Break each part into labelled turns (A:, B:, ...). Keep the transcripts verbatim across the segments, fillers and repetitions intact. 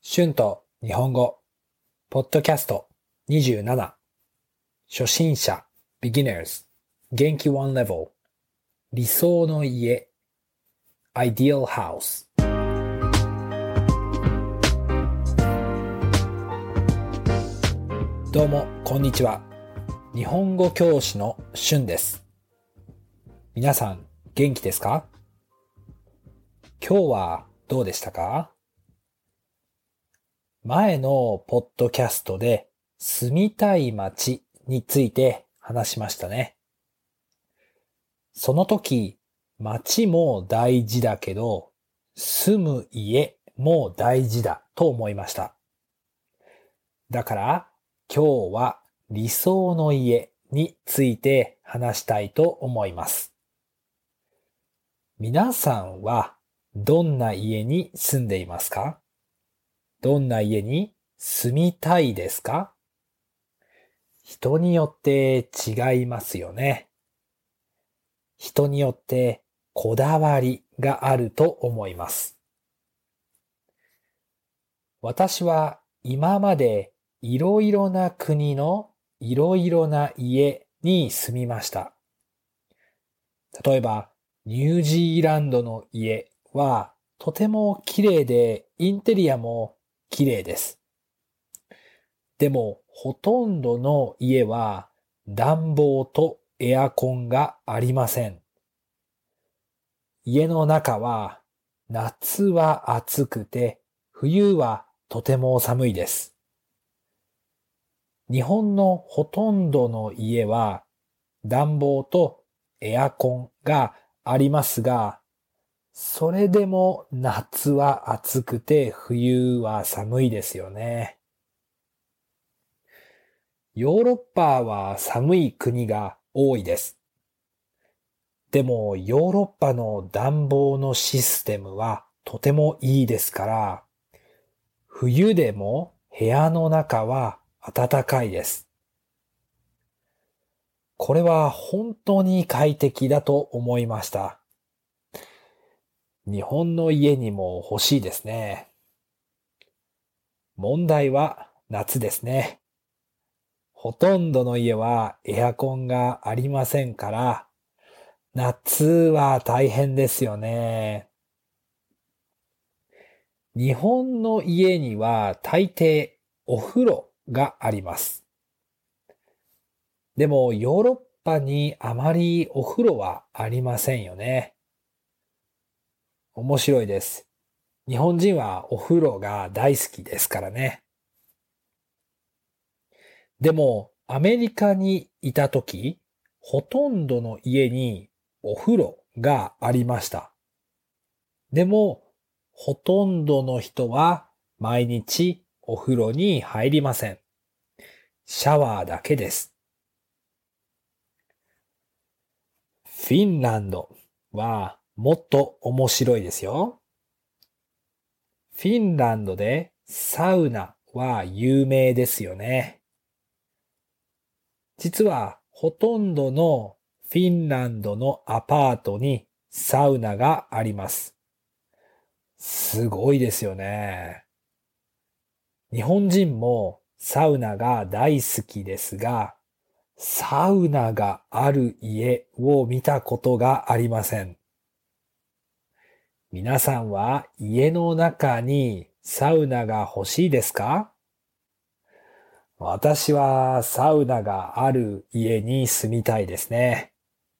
A: 春と日本語、ポッドキャストにじゅうなな、初心者、beginners、元気ワンレベル、理想の家、ideal house。どうも、こんにちは。日本語教師の春です。皆さん、元気ですか？今日はどうでしたか？前のポッドキャストで住みたい街について話しましたね。その時、街も大事だけど、住む家も大事だと思いました。だから今日は理想の家について話したいと思います。皆さんはどんな家に住んでいますか？どんな家に住みたいですか？人によって違いますよね。人によってこだわりがあると思います。私は今までいろいろな国のいろいろな家に住みました。例えば、ニュージーランドの家はとても綺麗でインテリアも綺麗です。でも、ほとんどの家は暖房とエアコンがありません。家の中は夏は暑くて冬はとても寒いです。日本のほとんどの家は暖房とエアコンがありますが、それでも夏は暑くて冬は寒いですよね。ヨーロッパは寒い国が多いです。でもヨーロッパの暖房のシステムはとてもいいですから、冬でも部屋の中は暖かいです。これは本当に快適だと思いました。日本の家にも欲しいですね。問題は夏ですね。ほとんどの家はエアコンがありませんから、夏は大変ですよね。日本の家には大抵お風呂があります。でもヨーロッパにあまりお風呂はありませんよね。面白いです。日本人はお風呂が大好きですからね。でもアメリカにいたとき、ほとんどの家にお風呂がありました。でもほとんどの人は毎日お風呂に入りません。シャワーだけです。フィンランドはもっと面白いですよ。フィンランドでサウナは有名ですよね。実はほとんどのフィンランドのアパートにサウナがあります。すごいですよね。日本人もサウナが大好きですが、サウナがある家を見たことがありません。皆さんは家の中にサウナが欲しいですか？私はサウナがある家に住みたいですね。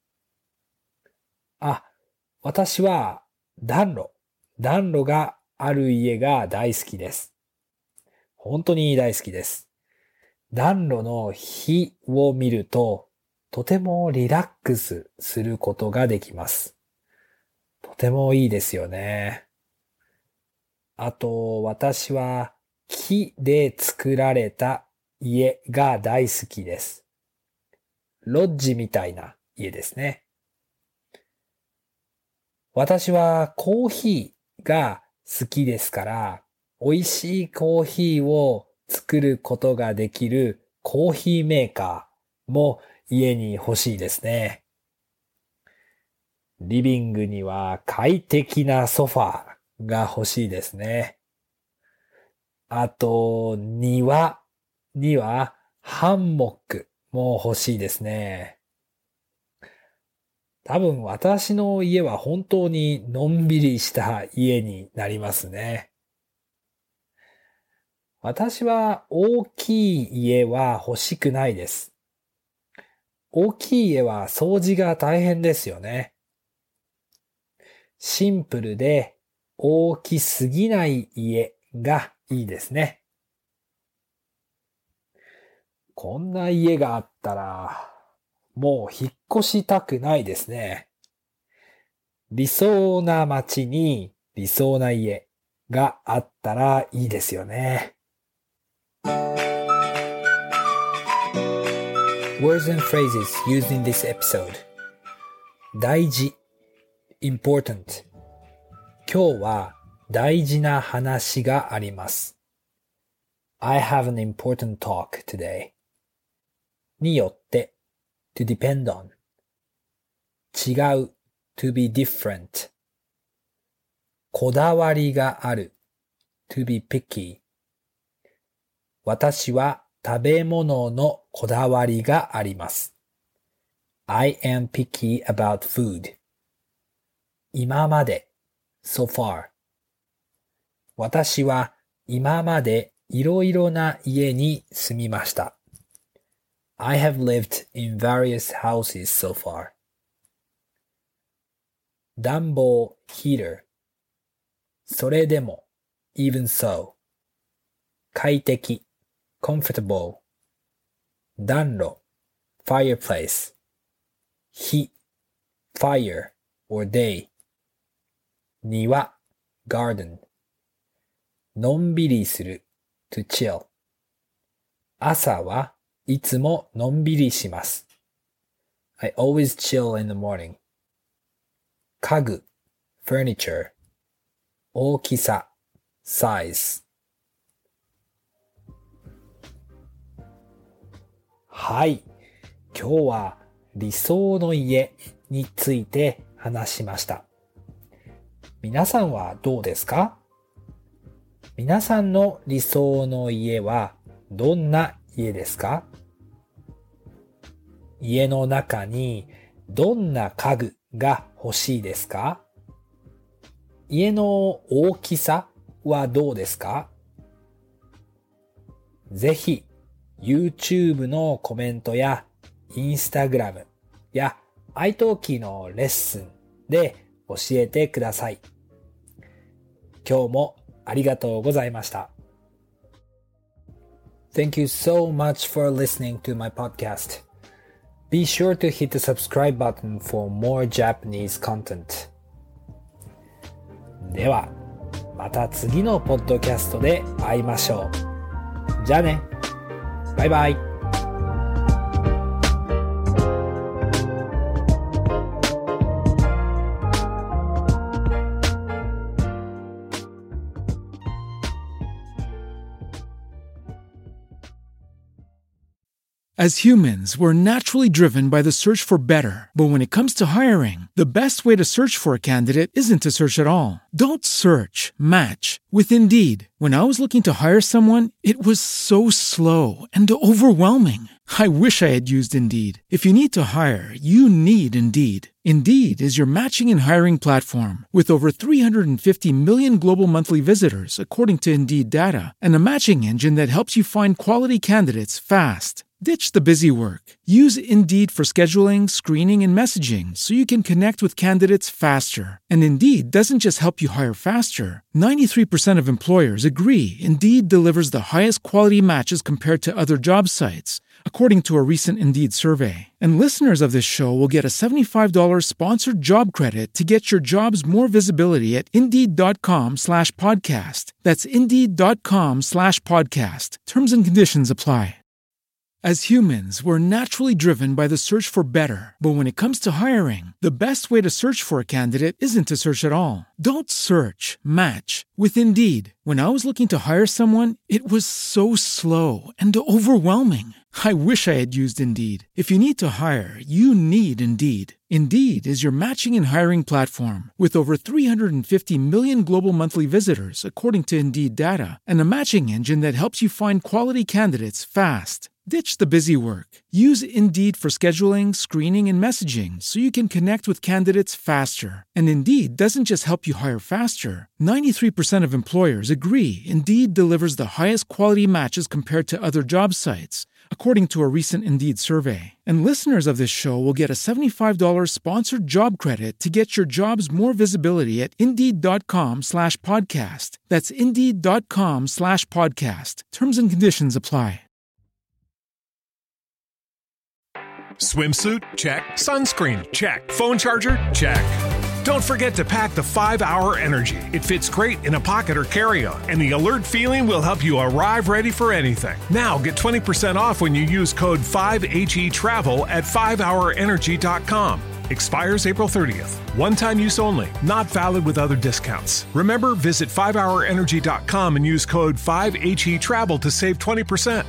A: あ、私は暖炉、暖炉がある家が大好きです。本当に大好きです。暖炉の火を見ると、とてもリラックスすることができます。とてもいいですよね。あと、私は木で作られた家が大好きです。ロッジみたいな家ですね。私はコーヒーが好きですから、美味しいコーヒーを作ることができるコーヒーメーカーも家に欲しいですね。リビングには快適なソファーが欲しいですね。 あと、庭にはハンモックも欲しいですね。多分私の家は本当にのんびりした家になりますね。私は大きい家は欲しくないです。大きい家は掃除が大変ですよね。シンプルで大きすぎない家がいいですね。こんな家があったら、もう引っ越したくないですね。理想な街に理想な家があったらいいですよね。Words and phrases used in this episode. 大事 important 今日は大事な話があります。I have an important talk today. によって to depend on 違う to be different こだわりがある to be picky 私は食べ物のこだわりがあります。I am picky about food. 今まで so far 私は今までいろいろな家に住みました。I have lived in various houses so far. 暖房 heater それでも even so 快適 comfortable 暖炉 fireplace 火 fire or day 庭 garden のんびりする to chill 朝はいつものんびりします。I always chill in the morning 家具 furniture 大きさ size はい。今日は理想の家について話しました。皆さんはどうですか？皆さんの理想の家はどんな家ですか？家の中にどんな家具が欲しいですか？家の大きさはどうですか？ぜひ YouTube のコメントや Instagram や iTalki のレッスンで教えてください。今日もありがとうございました。Thank you so much for listening to my podcast. Be sure to hit the subscribe button for more Japanese content. では、また次のポッドキャストで会いましょう。じゃあね。バイバイ。
B: As humans, we're naturally driven by the search for better. But when it comes to hiring, the best way to search for a candidate isn't to search at all. Don't search, match with Indeed. When I was looking to hire someone, it was so slow and overwhelming. I wish I had used Indeed. If you need to hire, you need Indeed. Indeed is your matching and hiring platform with over three hundred fifty million global monthly visitors, according to Indeed data, and a matching engine that helps you find quality candidates fast. Ditch the busy work. Use Indeed for scheduling, screening, and messaging so you can connect with candidates faster. And Indeed doesn't just help you hire faster. ninety-three percent of employers agree Indeed delivers the highest quality matches compared to other job sites, according to a recent Indeed survey. And listeners of this show will get a seventy-five dollars sponsored job credit to get your jobs more visibility at Indeed.com slash podcast. That's Indeed.com slash podcast. Terms and conditions apply. As humans, we're naturally driven by the search for better. But when it comes to hiring, the best way to search for a candidate isn't to search at all. Don't search, match with Indeed. When I was looking to hire someone, it was so slow and overwhelming. I wish I had used Indeed. If you need to hire, you need Indeed. Indeed is your matching and hiring platform with over three hundred fifty million global monthly visitors, according to Indeed data, and a matching engine that helps you find quality candidates fast. Ditch the busy work. Use Indeed for scheduling, screening, and messaging so you can connect with candidates faster. And Indeed doesn't just help you hire faster. ninety-three percent of employers agree Indeed delivers the highest quality matches compared to other job sites, according to a recent Indeed survey. And listeners of this show will get a seventy-five dollars sponsored job credit to get your jobs more visibility at Indeed.com slash podcast. That's Indeed.com slash podcast. Terms and conditions apply.
C: Swimsuit? Check. Sunscreen? Check. Phone charger? Check. Don't forget to pack the five hour Energy. It fits great in a pocket or carry-on, and the alert feeling will help you arrive ready for anything. Now get twenty percent off when you use code five H E travel at five hour energy dot com. Expires April thirtieth. One-time use only. Not valid with other discounts. Remember, visit five hour energy dot com and use code five H E travel to save twenty percent.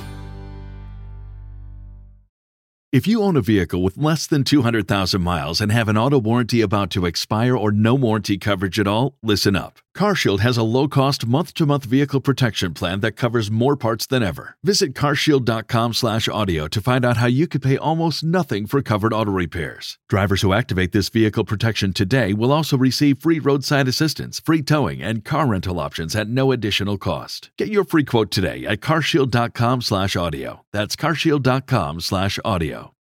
D: If you own a vehicle with less than two hundred thousand miles and have an auto warranty about to expire or no warranty coverage at all, listen up. CarShield has a low-cost month-to-month vehicle protection plan that covers more parts than ever. Visit carshield.com slash audio to find out how you could pay almost nothing for covered auto repairs. Drivers who activate this vehicle protection today will also receive free roadside assistance, free towing, and car rental options at no additional cost. Get your free quote today at carshield.com slash audio. That's carshield.com slash audio.